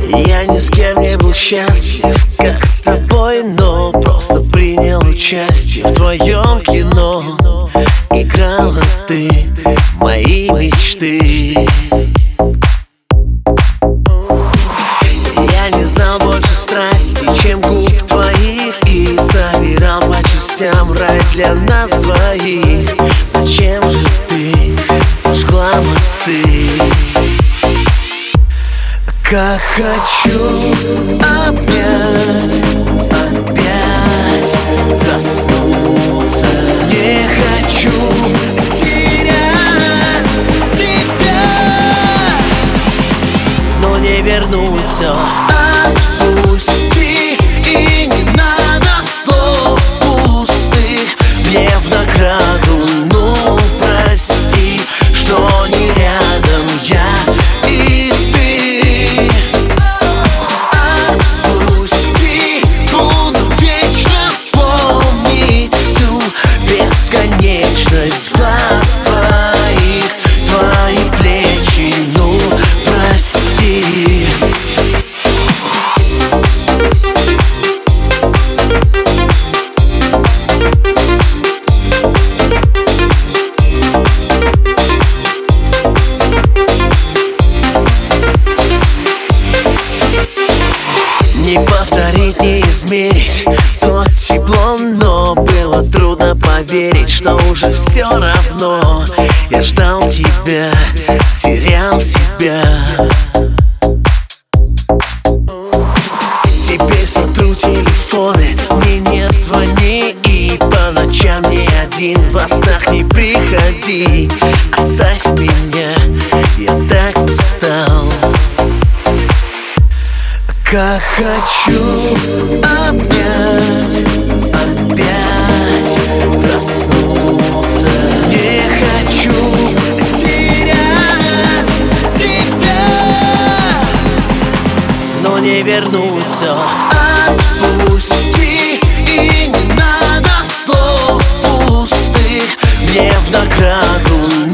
Я ни с кем не был счастлив, как с тобой, но просто принял участие в твоем кино. Играла ты в мои мечты. Я не знал больше страсти, чем губ твоих, и собирал по частям рай для нас двоих. Зачем же ты сожгла мосты? Как хочу опять проснуться. Не хочу терять тебя, но не вернуться. Отпусти, и не надо слов пустых мне в награду. Ну прости, что не рядом я и ты. Отпусти, буду вечно помнить всю бесконечность глаз твоих, твои плечи, ну прости. Не повторить, не измерить то тепло, но было трудно поверить, что уже все равно. Я ждал тебя, терял тебя. Теперь сотру телефоны, мне не звони, и по ночам ни один во снах не приходи. Оставь меня, я так устал. Как хочу опять проснуться. Не хочу терять тебя, но не вернуться. Отпусти, и не надо слов пустых мне в награду.